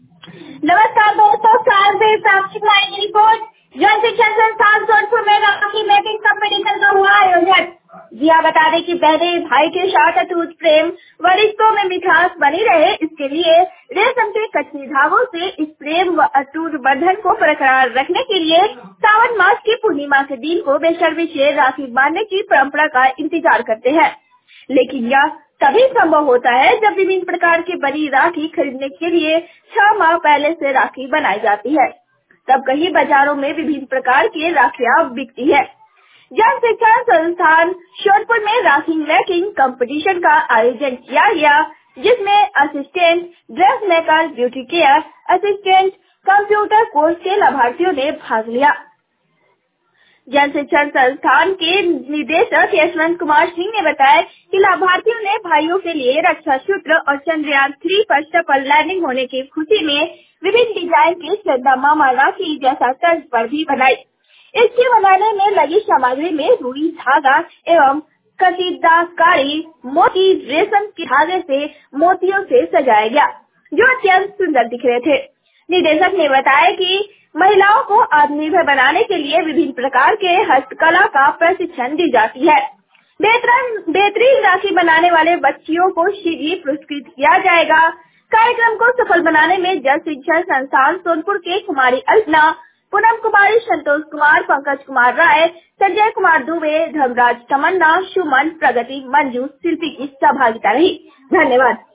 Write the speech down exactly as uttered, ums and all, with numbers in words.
नमस्कार दोस्तों, साल से साक्षी लाइन की रिपोर्ट। जन शिक्षण संस्थान सोनपुर में राखी मेकिंग कंपटीशन का हुआ आयोजन। जी हाँ, बता दें कि बहने भाई के साथ अटूट प्रेम व रिश्तों में मिठास बनी रहे, इसके लिए रेशम के कच्चे धागों से इस प्रेम व अटूट बंधन को बरकरार रखने के लिए सावन मास की पूर्णिमा के दिन को बेशर्मी से राखी बांधने की परंपरा का इंतजार करते हैं। लेकिन यह तभी संभव होता है जब विभिन्न प्रकार की बनी राखी खरीदने के लिए छह माह पहले से राखी बनाई जाती है। तब कहीं बाजारों में विभिन्न प्रकार की राखियां बिकती है। जन शिक्षण संस्थान सोनपुर में राखी मेकिंग कंपटीशन का आयोजन किया गया, जिसमें assistant dress maker, beauty care assistant, computer course के लाभार्थियों ने भाग लिया। जन शिक्षण संस्थान के निदेशक यशवंत कुमार सिंह ने बताया कि लाभार्थियों ने भाइयों के लिए रक्षा सूत्र और चंद्रयान थ्री पर सफल लैंडिंग होने की खुशी में विभिन्न डिजाइन की चंदा मामा राखी जैसा तर्ज पर भी बनाई। इसके बनाने में लगी सामग्री में रुई धागा एवं कसीदाकारी मोती रेशम के धागे से मोतियों से सजाया गया, जो अत्यंत सुंदर दिख रहे थे। निदेशक ने बताया कि महिलाओं को आत्मनिर्भर बनाने के लिए विभिन्न प्रकार के हस्तकला का प्रशिक्षण दी जाती है। बेहतरीन बेहतरीन राखी बनाने वाले बच्चियों को शीघ्र ही पुरस्कृत किया जाएगा। कार्यक्रम को सफल बनाने में जल शिक्षण संस्थान सोनपुर के कुमारी अल्पना, पूनम कुमारी, संतोष कुमार, पंकज कुमार राय, संजय कुमार दुबे, धर्मराज, तमन्ना, सुमन, प्रगति, मंजू, शिल्पी की सहभागिता रही। धन्यवाद।